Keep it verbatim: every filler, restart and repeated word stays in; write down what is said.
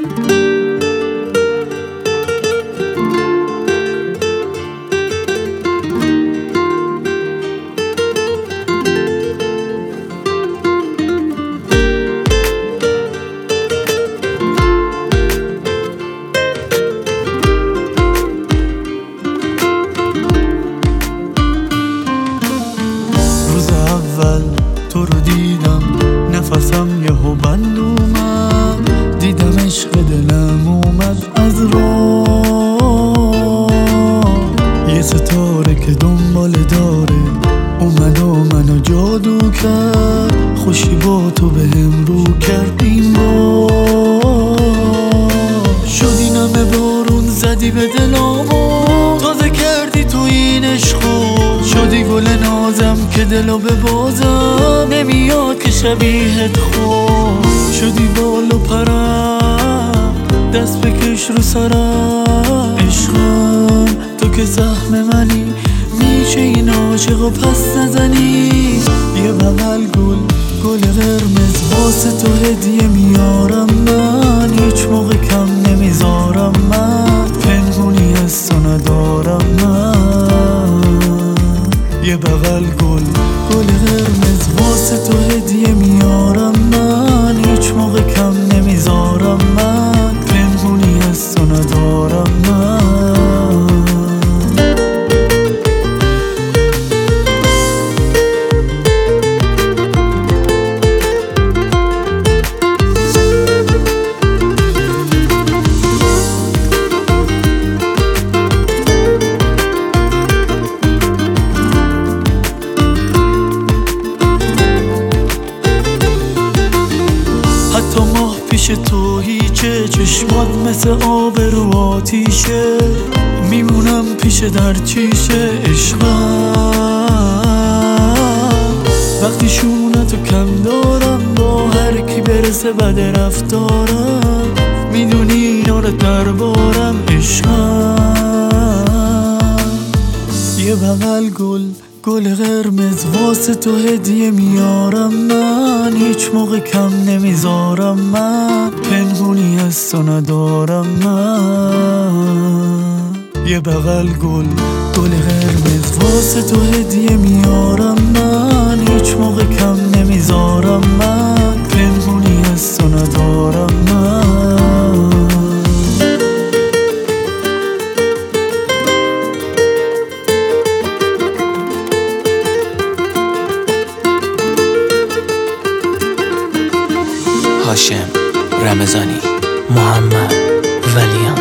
تو رو دیدم نفسم یهو بند اومد، دیدم عشق دلم اومد از راه. یه ستاره که دنبال داره اومد و منو جادو کرد، خوشی با تو بهم رو کرد این بار. شدی نمه بارون زدی به دلامو، تازه کردی تو این عشقو. شدی گل نازم که دلو ببازم، نمیاد که شبیهت خود. شدی بال و پرم دست بکش رو سرم، عشقم تو که سهم منی، میشه این عاشق و پس نزنی. یه بغل گل گل قرمز واسه تو هدیه میارم من، هیچ موقع کم نمیذارم من، پنهونی از تو ندارم من. یه بغل گل گل قرمز واسه تو هدیه میارم من، هیچ موقع کم نمیذارم من، پنهونی از تو ندارم من. حتی ماه پیش تو هیچه، چشمات مثل آب رو آتیشه، میمونم پیش در چیشه عشقم. وقتی شونتو کم دارم با هر کی برسه بد رفتارم، میدونی اینا رو دربارم عشقم. یه بغل گل گل قرمز واسه تو هدیه میارم من، هیچ موقع کم نمیذارم من، پنهونی از تو ندارم من. یه بغل گل گل قرمز واسه تو هدیه میارم من، هیچ موقع کم نمیذارم من، پنهونی از تو ندارم من. هاشم رمضانی، محمد ولیان.